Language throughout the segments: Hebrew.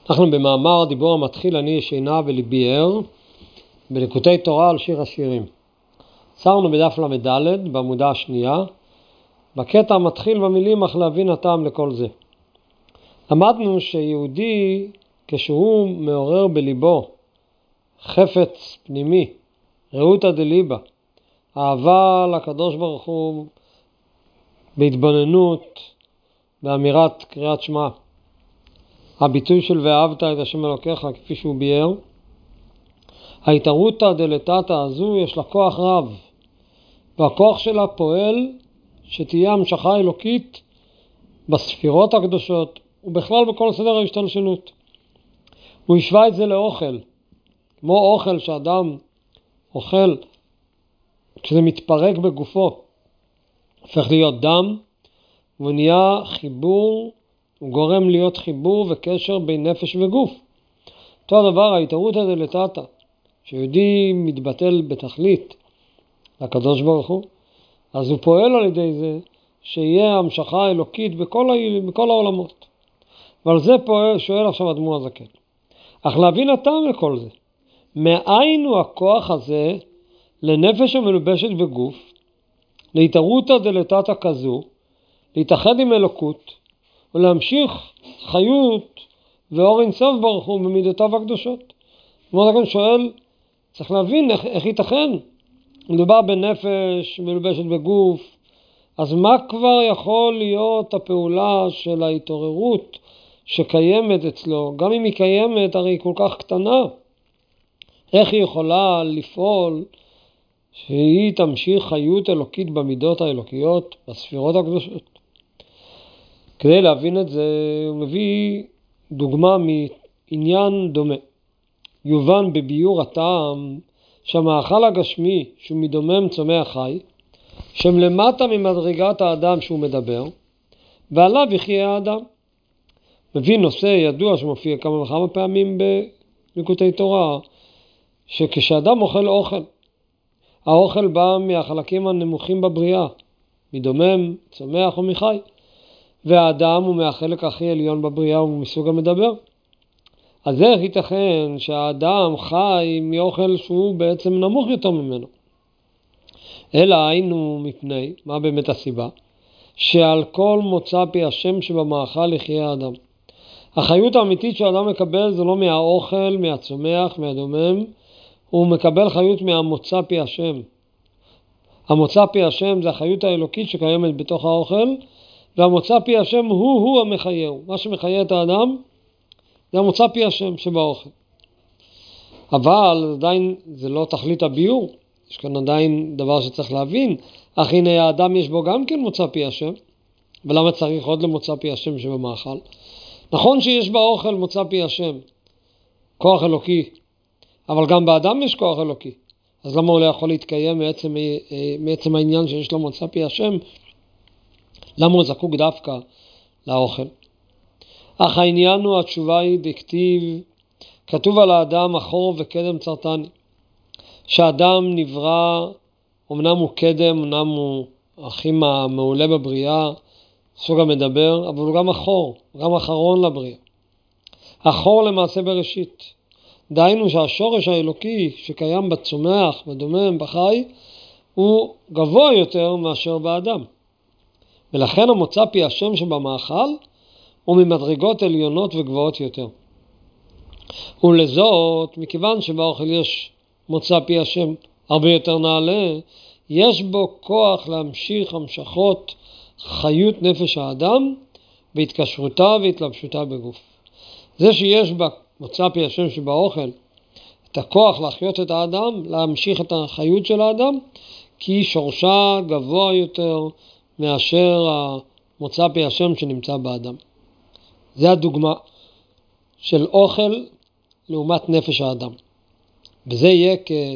אנחנו במאמר דיבור המתחיל אני ישנה וליבי ער בליקוטי תורה על שיר השירים. עצרנו בדף למד' בעמודה השנייה, בקטע המתחיל במילים אך להבין הטעם לכל זה. למדנו שיהודי כשהוא מעורר בליבו חפץ פנימי, ראותא דליבא, אהבה לקדוש ברוך הוא בהתבוננות, באמירת קריאת שמע, הביטוי של ואהבת את השם אלוקיך כפי שהוא ביאר, ההתערותא דלתתא הזו יש לה כוח רב, והכוח שלה פועל שתהיה המשכה אלוקית בספירות הקדושות ובכלל בכל סדר ההשתלשלות. הוא השווה את זה לאוכל, כמו אוכל שאדם אוכל כשזה מתפרק בגופו, הופך להיות דם, והוא נהיה חיבור, הוא גורם להיות חיבור וקשר בין נפש וגוף. אותו הדבר, ההתערותא דלתתא, שיהודי מתבטל בתכלית לקדוש ברוך הוא, אז הוא פועל על ידי זה שיהיה המשכה אלוקית בכל העולמות. ועל זה שואל עכשיו אדמו"ר הזקן. אך להבין הטעם לכל זה. מאין הוא הכוח הזה לנפש המלובשת בגוף, להתערותא דלתתא כזו, להתאחד עם אלוקות, ולהמשיך חיות ואור אינסוף ברוך הוא במידותיו הקדושות. אדמו"ר הזקן שואל, צריך להבין איך ייתכן. מדובר בנפש מלובשת בגוף, אז מה כבר יכול להיות הפעולה של ההתעוררות שקיימת אצלו? גם אם היא קיימת, הרי היא כל כך קטנה. איך היא יכולה לפעול שהיא תמשיך חיות אלוקית במידות האלוקיות, בספירות הקדושות? כדי להבין את זה, הוא מביא דוגמה מעניין דומה. יובן בביור הטעם שהמאכל הגשמי שהוא מדומם צומח חי, שהם למטה ממדרגת האדם שהוא מדבר, ועליו יחיה האדם. מביא נושא ידוע שמופיע כמה וכמה פעמים בליקוטי תורה, שכשאדם אוכל אוכל, האוכל בא מהחלקים הנמוכים בבריאה, מדומם, צומח ומחי, והאדם הוא מהחלק הכי עליון בבריאה ומסוג המדבר. אז איך ייתכן שהאדם חי מאוכל שהוא בעצם נמוך יותר ממנו? אלא היינו מפני, מה באמת הסיבה? שעל כל מוצא פי השם שבמאכל יחיה האדם. החיות האמיתית שהאדם מקבל זה לא מהאוכל, מהצומח, מהדומם, הוא מקבל חיות מהמוצא פי השם. המוצא פי השם זה החיות האלוקית שקיימת בתוך האוכל, והמוצא פי השם הוא המחיה. מה שמחיה את האדם זה המוצא פי השם שבאוכל. אבל עדיין זה לא תכלית הביור. יש כאן עדיין דבר שצריך להבין. אך הנה האדם יש בו גם כן מוצא פי השם. ולמה צריך עוד למוצא פי השם שבמאכל? נכון שיש באוכל מוצא פי השם, כוח אלוקי. אבל גם באדם יש כוח אלוקי. אז למה הוא לא יכול להתקיים מעצם העניין שיש לו מוצא פי השם? למה הוא זקוק דווקא לאוכל? אך העניין הוא, התשובה היא דכתיב, כתוב על האדם אחור וקדם צרתני. שהאדם נברא, אמנם הוא קדם, אמנם הוא הכי מעולה בבריאה, סוג המדבר, אבל הוא גם אחור, גם אחרון לבריאה. אחור למעשה בראשית. דהיינו שהשורש האלוקי שקיים בצומח, בדומם, בחי, הוא גבוה יותר מאשר באדם. ולכן המוצא פי השם שבמאכל הוא ממדרגות עליונות וגבוהות יותר. ולזאת, מכיוון שבאוכל יש מוצא פי השם הרבה יותר נעלה, יש בו כוח להמשיך המשכות חיות נפש האדם בהתקשרותה והתלבשותה בגוף. זה שיש במוצא פי השם שבאוכל את הכוח להחיות את האדם, להמשיך את החיות של האדם, כי שורשה גבוה יותר מאשר המוצא פי השם שנמצא באדם. זה הדוגמה של אוכל לעומת נפש האדם. וזה יהיה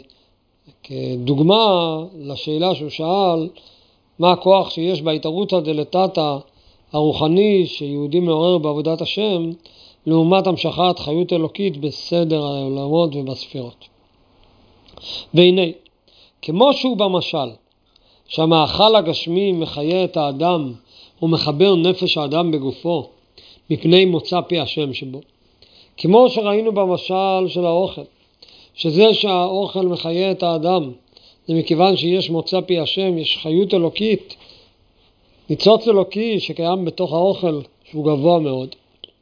כדוגמה לשאלה שהוא שאל, מה הכוח שיש בהתערותא דלתתא הרוחני שיהודי מעורר בעבודת השם, לעומת המשכת חיות אלוקית בסדר העולמות ובספירות. והנה, כמו שהוא במשל, שהמאכל הגשמי מחיה את האדם ומחבר נפש האדם בגופו, מפני מוצא פי השם שבו. כמו שראינו במשל של האוכל, שזה שהאוכל מחיה את האדם, זה מכיוון שיש מוצא פי השם, יש חיות אלוקית, ניצוץ אלוקי שקיים בתוך האוכל, שהוא גבוה מאוד.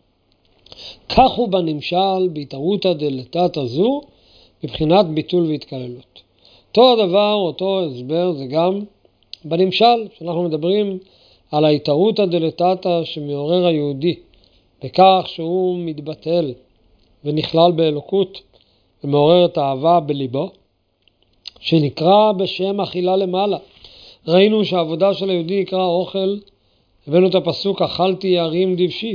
כך הוא בנמשל, בהתערותא דלתתא זו, מבחינת ביטול והתקללות. אותו הדבר, אותו הסבר, זה גם בנמשל, שאנחנו מדברים על ההתערותא דלתתא שמעורר היהודי, בכך שהוא מתבטל ונכלל באלוקות, ומעורר את האהבה בליבו, שנקרא בשם אכילה למעלה. ראינו שהעבודה של היהודי נקרא אוכל, הבאנו את הפסוק, אכלתי יערים דבשי,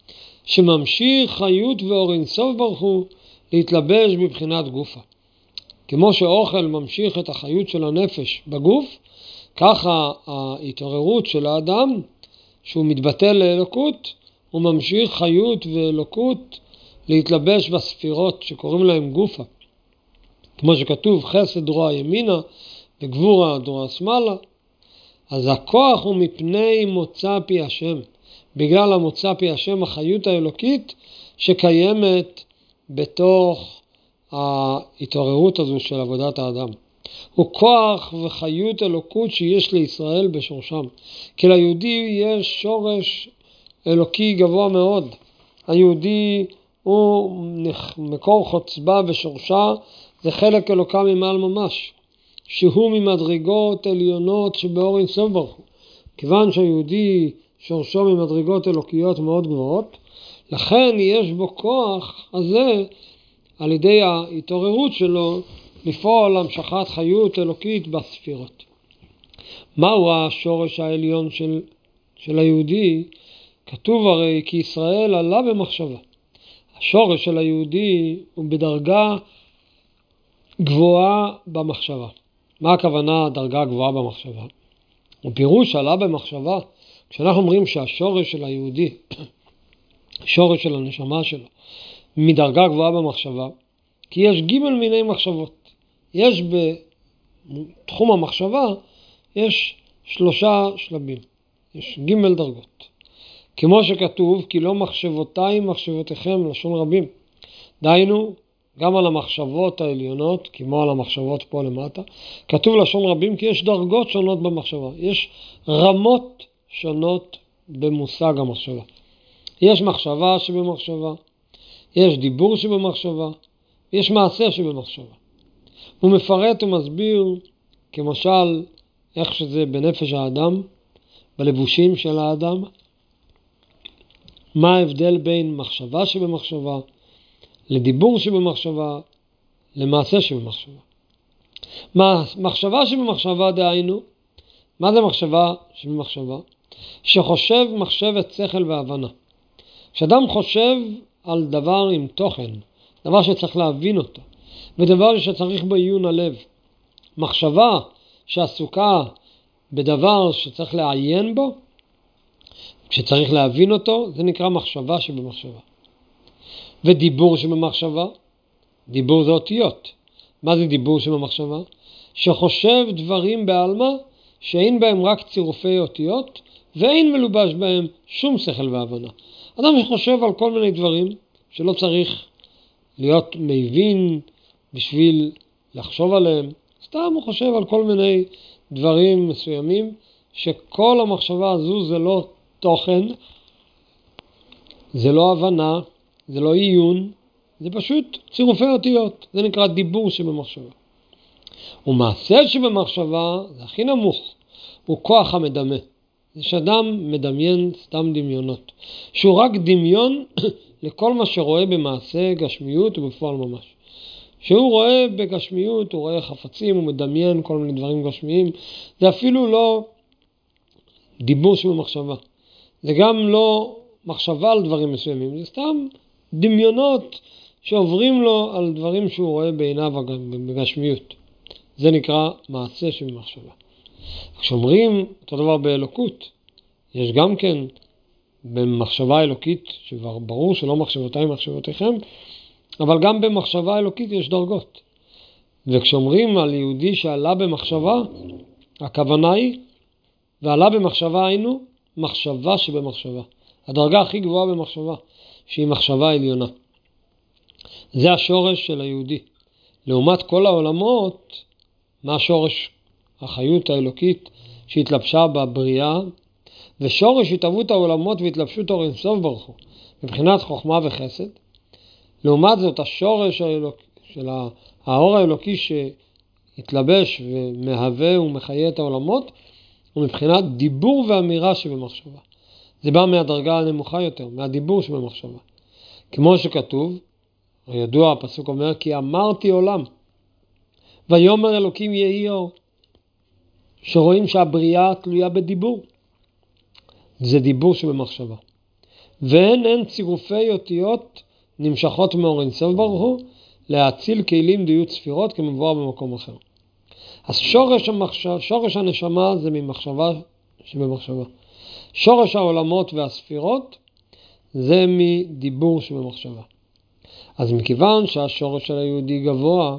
שממשיך חיות ואור אינסוף ברוך הוא להתלבש בבחינת גופה. כמו שאוכל ממשיך את החיות של הנפש בגוף, ככה ההתעוררות של האדם, שהוא מתבטל לאלוקות, הוא ממשיך חיות ואלוקות להתלבש בספירות שקוראים להם גופה. כמו שכתוב, חסד דרוע ימינה וגבורה דרוע שמאלה. אז הכוח הוא מפני מוצא פי השם, בגלל המוצא פי השם, החיות האלוקית שקיימת בתוך ההתעוררות הזו של עבודת האדם. הוא כוח וחיות אלוקות שיש לישראל בשורשם. כי ליהודי יש שורש אלוקי גבוה מאוד. היהודי הוא מקור חוצבה בשורשה, זה חלק אלוקה ממעל ממש, שהוא ממדרגות עליונות שבאור אינסוף ברוך הוא. כיוון שהיהודי שורשו ממדרגות אלוקיות מאוד גבוהות, לכן יש בו כוח הזה, על ידי ההתעוררות שלו, לפעול המשכת חיות אלוקית בספירות. מהו השורש העליון של היהודי? כתוב הרי כי ישראל עלה במחשבה. השורש של היהודי הוא בדרגה גבוהה במחשבה. מה הכוונה דרגה גבוהה במחשבה? ופירוש עלה במחשבה, כשאנחנו אומרים שהשורש של היהודי, השורש של הנשמה שלו, מדרגה גבוהה במחשבה, כי יש ג' מיני מחשבות. יש בתחום המחשבה, יש 3 שלבים, יש ג' דרגות. כמו שכתוב, כי לא מחשבותיי מחשבותיכם, לשון רבים. דהיינו, גם על המחשבות העליונות, כמו על המחשבות פה למטה, כתוב לשון רבים כי יש דרגות שונות במחשבה. יש רמות שונות במושג המחשבה. יש מחשבה שבמחשבה, יש דיבור שבמחשבה, יש מעשה שבמחשבה. הוא מפרט ומסביר, כמשל, איך שזה בנפש האדם, בלבושים של האדם, מה ההבדל בין מחשבה שבמחשבה, לדיבור שבמחשבה, למעשה שבמחשבה. מחשבה שבמחשבה דהיינו, מה זה מחשבה שבמחשבה? שחושב מחשבת שכל והבנה. כשאדם חושב על דבר עם תוכן, דבר שצריך להבין אותו, ודבר שצריך בעיון הלב. מחשבה שעסוקה בדבר שצריך לעיין בו, כשצריך להבין אותו, זה נקרא מחשבה שבמחשבה. ודיבור שבמחשבה, דיבור זה אותיות. מה זה דיבור שבמחשבה? שחושב דברים בעלמא, שאין בהם רק צירופי אותיות, ואין מלובש בהם שום שכל והבנה. אדם שחושב על כל מיני דברים, שלא צריך להיות מבין בשביל לחשוב עליהם, סתם הוא חושב על כל מיני דברים מסוימים, שכל המחשבה הזו זה לא תוכן, זה לא הבנה, זה לא עיון, זה פשוט צירופי אותיות. זה נקרא דיבור שבמחשבה. ומעשה שבמחשבה, זה הכי נמוך, הוא כוח המדמה. זה שאדם מדמיין סתם דמיונות, שהוא רק דמיון לכל מה שרואה במעשה גשמיות ובפועל ממש. שהוא רואה בגשמיות, הוא רואה חפצים, הוא מדמיין כל מיני דברים גשמיים, זה אפילו לא דיבור שבמחשבה. זה גם לא מחשבה על דברים מסוימים, זה סתם דמיונות שעוברים לו על דברים שהוא רואה בעיניו בגשמיות. זה נקרא מעשה שבמחשבה. כשאומרים אותו דבר באלוקות, יש גם כן במחשבה אלוקית, שברור שלא מחשבותיי מחשבותיכם, אבל גם במחשבה אלוקית יש דרגות. וכשאומרים על יהודי שעלה במחשבה, הכוונה היא, ועלה במחשבה היינו, מחשבה שבמחשבה. הדרגה הכי גבוהה במחשבה, שהיא מחשבה עליונה. זה השורש של היהודי. לעומת כל העולמות, מה השורש החיות האלוקית שהתלבשה בבריאה, ושורש התהוות העולמות והתלבשות אור אינסוף ברוך הוא, מבחינת חוכמה וחסד. לעומת זאת, השורש של האור האלוקי שהתלבש ומהווה ומחיה את העולמות, הוא מבחינת דיבור ואמירה שבמחשבה. זה בא מהדרגה הנמוכה יותר, מהדיבור שבמחשבה. כמו שכתוב, הידוע הפסוק אומר, כי אמרתי עולם, ויאמר אלוקים יהי אור. שרואים שהבריאה תלויה בדיבור. זה דיבור שבמחשבה. ואין צירופי אותיות נמשכות מאור אינסוף ברוך הוא, להציל כלים דיות ספירות כמבואר במקום אחר. אז שורש הנשמה זה ממחשבה שבמחשבה. שורש העולמות והספירות זה מדיבור שבמחשבה. אז מכיוון שהשורש של היהודי גבוה,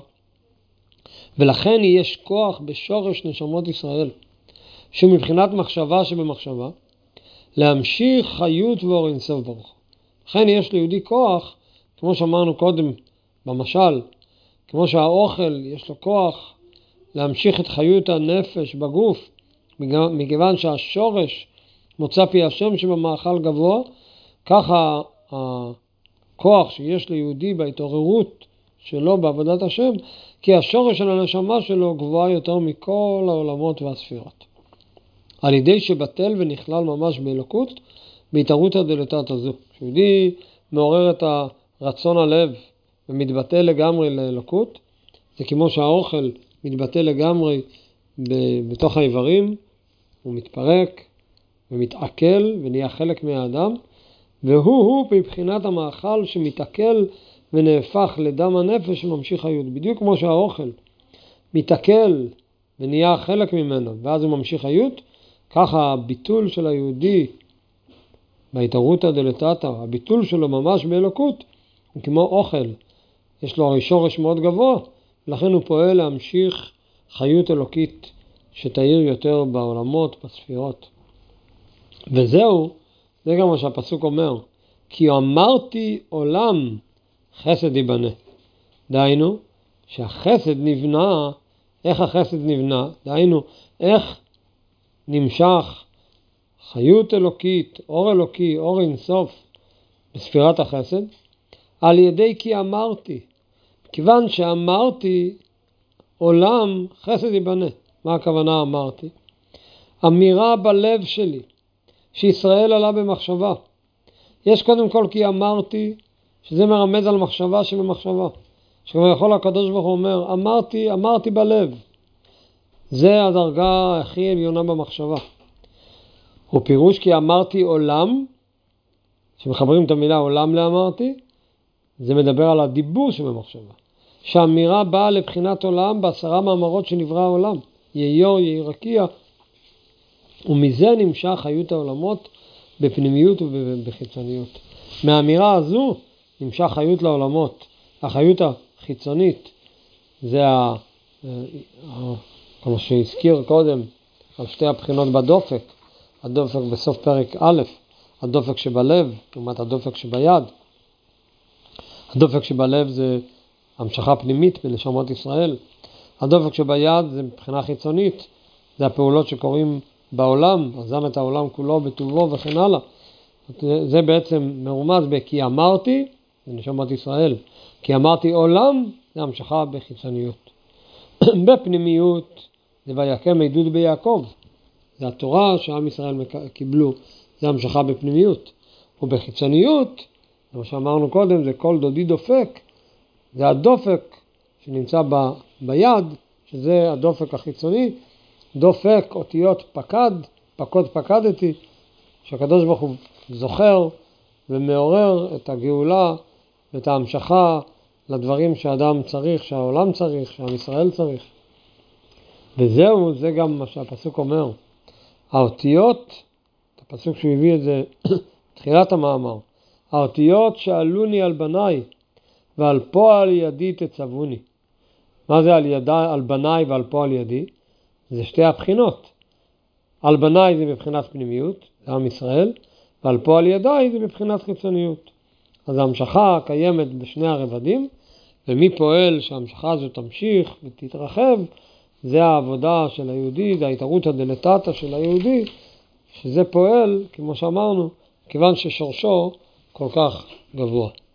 ולכן יש כוח בשורש נשמות ישראל, שהוא מבחינת מחשבה שבמחשבה, להמשיך חיות ואור אינסוף ברוך הוא. לכן יש ליהודי כוח, כמו שאמרנו קודם במשל, כמו שהאוכל יש לו כוח להמשיך את חיות הנפש בגוף, מכיוון שהשורש מוצא פי השם שבמאכל גבוה, ככה הכוח שיש ליהודי בהתעוררות שלו בעבודת השם, כי השורש של הנשמה שלו גבוה יותר מכל העולמות והספירות. על ידי שבטל ונכלל ממש באלוקות, בהתערותא דלתתא זו. כשיהודי מעורר את הרצון הלב ומתבטא לגמרי לאלוקות, זה כמו שהאוכל מתבטא לגמרי בתוך האיברים, הוא מתפרק ומתעכל ונהיה חלק מהאדם, והוא מבחינת המאכל שמתעכל ונהפך לדם הנפש שממשיך חיות. בדיוק כמו שהאוכל מתעכל ונהיה חלק ממנו ואז הוא ממשיך חיות, ככה הביטול של היהודי בהתערותא דלתתא, הביטול שלו ממש באלוקות, הוא כמו אוכל. יש לו הרי שורש מאוד גבוה, לכן הוא פועל להמשיך חיות אלוקית שתאיר יותר בעולמות, בספירות. וזהו, זה גם מה שהפסוק אומר, כי אמרתי עולם חסד ייבנה. דהיינו, שהחסד נבנה, איך החסד נבנה? דהיינו, איך נמשך חיות אלוקית, אור אלוקי, אור אינסוף בספירת החסד? על ידי כי אמרתי. כיוון שאמרתי עולם חסד ייבנה. מה הכוונה אמרתי? אמירה בלב שלי, שישראל עלה במחשבה. יש קודם כל כי אמרתי, שזה מרמז על מחשבה שבמחשבה. שכבר יכול הקדוש ברוך הוא אומר, אמרתי בלב. זה הדרגה הכי עליונה במחשבה. הוא פירוש כי אמרתי עולם, שמחברים את המילה עולם לאמרתי, זה מדבר על הדיבור שבמחשבה. שהאמירה באה לבחינת עולם ב10 מאמרות שנברא העולם. יהי אור, יהי רקיע. ומזה נמשך חיות העולמות בפנימיות ובחיצוניות. מהאמירה הזו נמשך חיות לעולמות. החיות החיצונית זה כמו שהזכיר קודם על שתי הבחינות בדופק. הדופק בסוף פרק א', הדופק שבלב, לעומת הדופק שביד. הדופק שבלב זה המשכה פנימית בנשמות ישראל. הדופק שביד זה מבחינה חיצונית, זה הפעולות שקורים בעולם, עזם את העולם כולו בטובו וכן הלאה. זה בעצם מרומז כי אמרתי, זה נשמות ישראל. כי אמרתי עולם, זה המשכה בחיצוניות. בפנימיות, זה ויקם עדות ביעקב. זה התורה שעם ישראל קיבלו, זה המשכה בפנימיות. ובחיצוניות, כמו שאמרנו קודם, זה כל דודי דופק. זה הדופק שנמצא ביד, שזה הדופק החיצוני. דופק אותיות פקד, פקדתי, שהקדוש ברוך הוא זוכר ומעורר את הגאולה ואת ההמשכה לדברים שהאדם צריך, שהעולם צריך, שעם ישראל צריך. וזהו, זה גם מה שהפסוק אומר. האותיות, הפסוק שהוא הביא את זה, תחילת המאמר, האותיות שעלוני על בניי ועל פועל ידי תצבוני. מה זה על בניי ועל פועל ידי? זה שתי הבחינות. על בניי זה מבחינת פנימיות, זה עם ישראל, ועל פועל ידי זה מבחינת חיצוניות. אז ההמשכה קיימת בשני הרבדים, ומי פועל שההמשכה הזו תמשיך ותתרחב, זה העבודה של היהודי, זה ההתערותא דלתתא של היהודי, שזה פועל, כמו שאמרנו, כיוון ששורשו כל כך גבוה.